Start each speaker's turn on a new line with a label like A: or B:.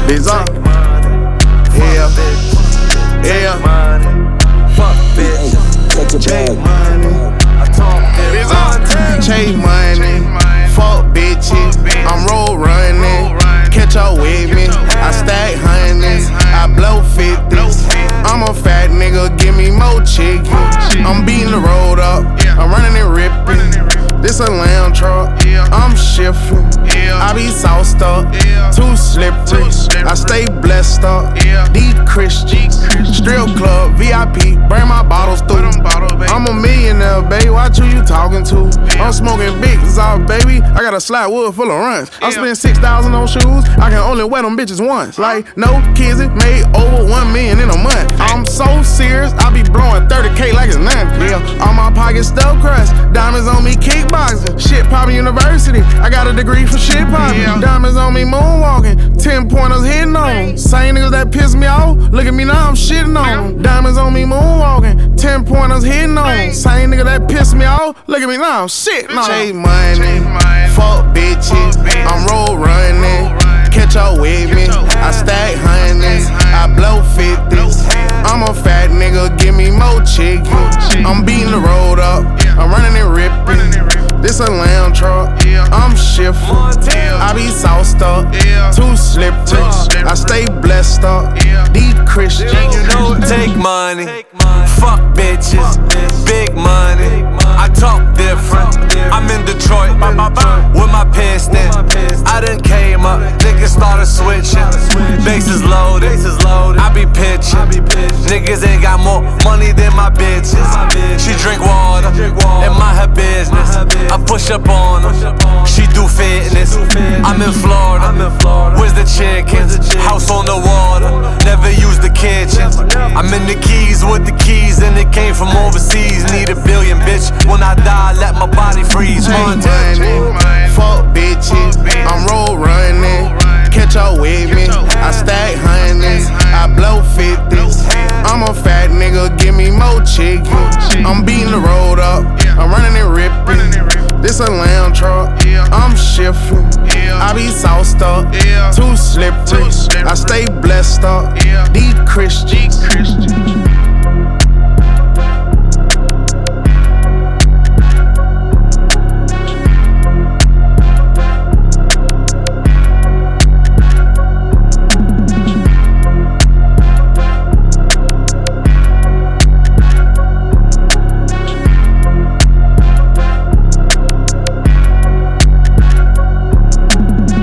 A: Biz up. Yeah. Yeah.
B: Fuck bitch.
A: Chase money. Biz up. Chase money. Fuck bitches. I'm road running. Catch up with me. I stack hundreds. I blow 50s. I'm a fat nigga. Give me more chicken. I'm beating the road up. I'm running and ripping. This a lamb truck, I'm shifting. I be sauced up, too slippery. I stay blessed up, these Christians. Strip club, VIP, bring my bottles through. I'm a millionaire, baby, watch who you talking to. I'm smoking big off, baby. I got a slide wood full of runs. I spend $6,000 on shoes, I can only wear them bitches once. Like, no kids, it made over $1 million in a month. I'm so serious, I be blowing 30K like it's nothing. Yeah, all my pockets stuff crushed, diamonds on me kickboxing. Shit poppin' university, I got a degree for shit poppin'. Diamonds on me moonwalking, 10 pointers hitting on them. Same niggas that piss me off, look at me now, I'm shitting on them. Diamonds on me moonwalking, 10 pointers hitting on them. Same nigga that piss me off, look at me now, I'm shitting on them. Chase money, fuck bitches, I'm road running. Catch up with me, I stack hundreds, I blow 50s. I'm a fat nigga, give me more chicken. I'm beating the road up, I'm running and ripping. This a lamb truck, I'm shifting. I be sauced up, too slippery. I stay blessed up, these Christians.
B: You know, take money, fuck bitches, big money. I talk different. I'm in Detroit with my piston. I done came up, niggas started switching. Bases loaded, I be pitching. Niggas ain't got more money than my bitches. She drink water, and mind her business. I push up on her, she do fitness. I'm in Florida, where's the chickens? House on the water, never use the kitchen. I'm in the Keys with the keys, and it came from overseas. Need $1 billion, bitch. When I die, let my body freeze.
A: Money, fuck bitches, I'm road running. Catch up with me, I stack hundreds, I blow 50s. I'm a fat nigga, give me more chicken. I'm beating the road up, I'm running and ripping. This a lamb truck, I'm shifting. I be sauced up, too slippery. I stay blessed up, these Christians.